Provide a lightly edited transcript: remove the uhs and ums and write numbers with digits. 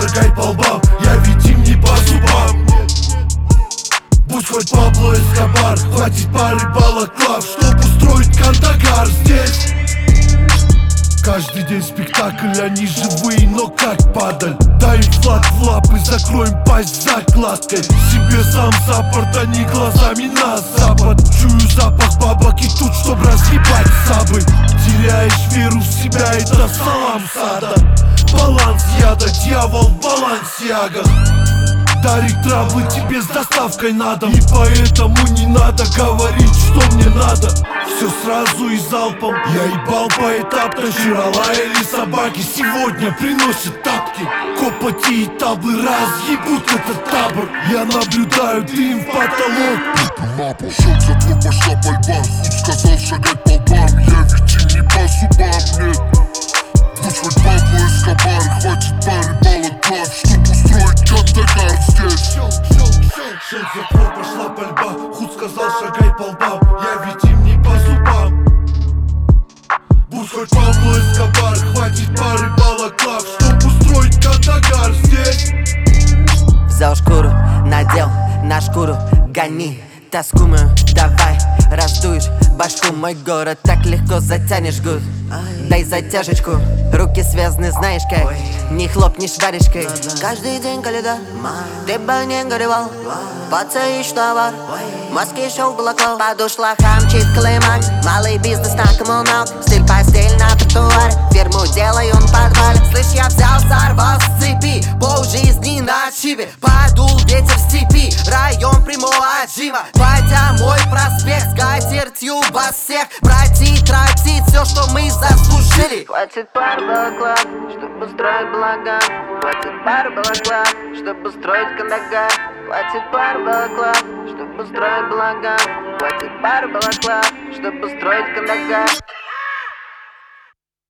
шагай по лбам, я ведь им не по зубам. Будь хоть Пабло Эскобар, хватит пары балаклав, чтоб устроить Кандагар здесь. Каждый день спектакль, они живые, но как падаль. Дай им флаг в лапы, закроем пасть закладкой. Себе сам саппорт, а не глазами на запад. Чую запах бабок и тут, чтоб разъебать сабы. Теряешь веру в себя, это салам сада. Баланс яда, дьявол в балансиагах. Дарить травы тебе с доставкой на дом. И поэтому не надо говорить, что мне надо. Все сразу и залпом. Я ебал поэтапно, вчера лаяли собаки, сегодня приносят тапки. Копоти и таблы разъебут этот табор. Я наблюдаю дым в потолок. На пол, сел за двор, пошла пальба. Худ сказал шагать по лбам, я ведь им не по зубам, нет. Будь хоть Пабло Эскобар, хватит пары балаклав, чтоб устроить Кандагар здесь. Шел за двор, пошла пальба. Худ сказал шагай по лбам, я ведь им не по зубам. Будь хоть Пабло Эскобар, хватит пары балаклав, чтоб устроить Кандагар здесь. Взял шкуру, надел на шкуру, гони тоску мою, давай раздуешь башку. Мой город так легко затянешь гуд. Дай затяжечку, руки связаны, знаешь как. Не хлопнешь варежкой. Каждый день коляда, ты бы не горевал. Подцеешь товар, маски шоу балаклав. По душлах хамчит клеймак, малый бизнес на коммунал. Стиль постель на тротуаре, фирму делаю в подвале. Слышь, я взял, сорвал с цепи, полжизни на чипе. Подул ветер в степи, район прямого отжима. Батя мой проспект, скатертью вас всех. Пройти, тратить все, что мы заслужили. Хватит пар балаклав, чтобы строить блага. Хватит пар балаклав, чтобы строить Кандагар. Хватит пар балаклав, чтобы строить блага. Хватит пар балаклав, чтобы строить Кандагар.